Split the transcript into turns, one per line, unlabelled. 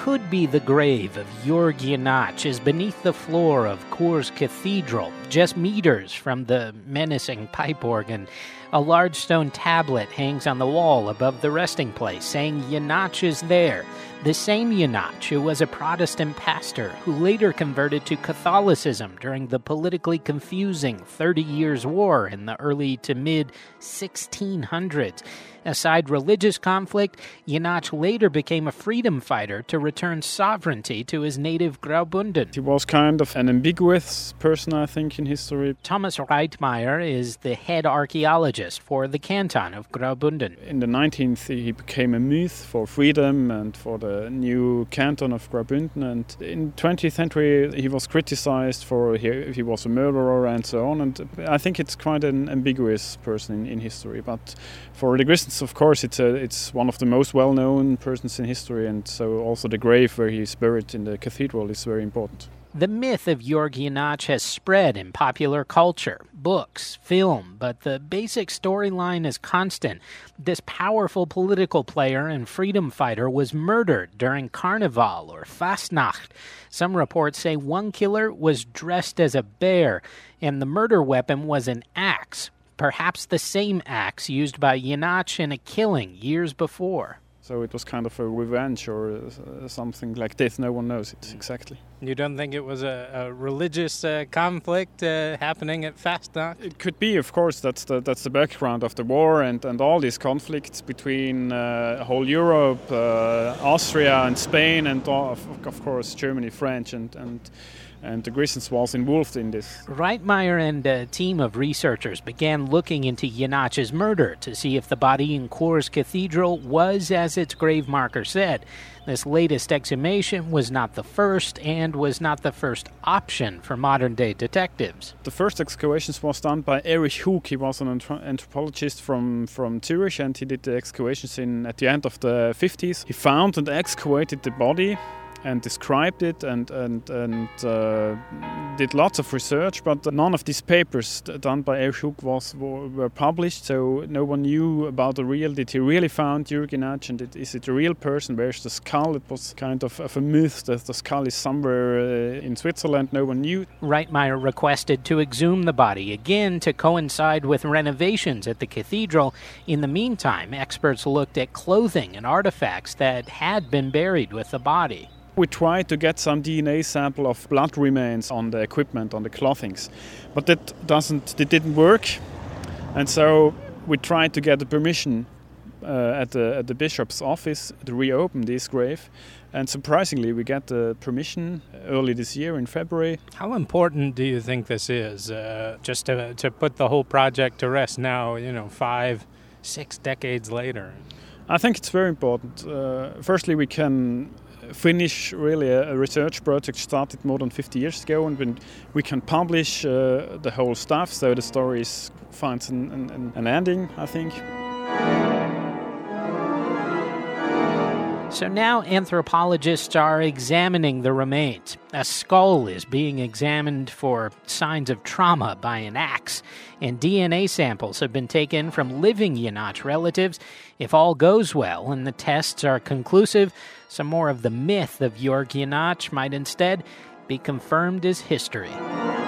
could be the grave of Jörg Jenatsch is beneath the floor of Churs Cathedral, just meters from the menacing pipe organ. A large stone tablet hangs on the wall above the resting place, saying Jenatsch is there. The same Jenatsch who was a Protestant pastor who later converted to Catholicism during the politically confusing 30 Years' War in the early to mid-1600s. Aside religious conflict, Jenatsch later became a freedom fighter to return sovereignty to his native Graubünden.
He was kind of an ambiguous person, I think, in history.
Thomas Reitmeier is the head archaeologist for the canton of Graubünden.
In the 19th, he became a myth for freedom and for the new canton of Graubünden. And in the 20th century, he was criticized for he was a murderer and so on. And I think it's quite an ambiguous person in history. But for the Christians, of course, it's one of the most well-known persons in history, and so also the grave where he is buried in the cathedral is very important.
The myth of Jörg Jenatsch has spread in popular culture, books, film, but the basic storyline is constant. This powerful political player and freedom fighter was murdered during Carnival or Fastnacht. Some reports say one killer was dressed as a bear, and the murder weapon was an axe. Perhaps the same axe used by Jenatsch in a killing years before.
So it was kind of a revenge or something like this. No one knows it exactly.
You don't think it was a religious conflict happening at Fastnacht?
It could be, of course. That's the background of the war and all these conflicts between whole Europe, Austria and Spain, and of course Germany, French and the Christians was involved in this.
Reitmeier and a team of researchers began looking into Jenatsch's murder to see if the body in Churs Cathedral was as its grave marker said. This latest exhumation was not the first and was not the first option for modern-day detectives.
The first excavations was done by Erich Hug. He was an anthropologist from Zurich, and he did the excavations at the end of the 50s. He found and excavated the body and described it and did lots of research, but none of these papers done by Erich Hug were published, so no one knew about did he really found Jörg Jenatsch, and is it a real person? Where's the skull? It was kind of a myth that the skull is somewhere in Switzerland. No one knew.
Reitmeier requested to exhume the body again to coincide with renovations at the cathedral. In the meantime, experts looked at clothing and artifacts that had been buried with the body.
We tried to get some DNA sample of blood remains on the equipment, on the clothings, but it didn't work, and so we tried to get the permission at the bishop's office to reopen this grave, and surprisingly we got the permission early this year in February.
How important do you think this is, just to put the whole project to rest now, 5-6 decades later?
I think it's very important. Firstly, we can finish really a research project started more than 50 years ago, and we can publish the whole stuff, so the story finds an ending, I think.
So now anthropologists are examining the remains. A skull is being examined for signs of trauma by an axe, and DNA samples have been taken from living Jenatsch relatives. If all goes well and the tests are conclusive, some more of the myth of Jörg Jenatsch might instead be confirmed as history.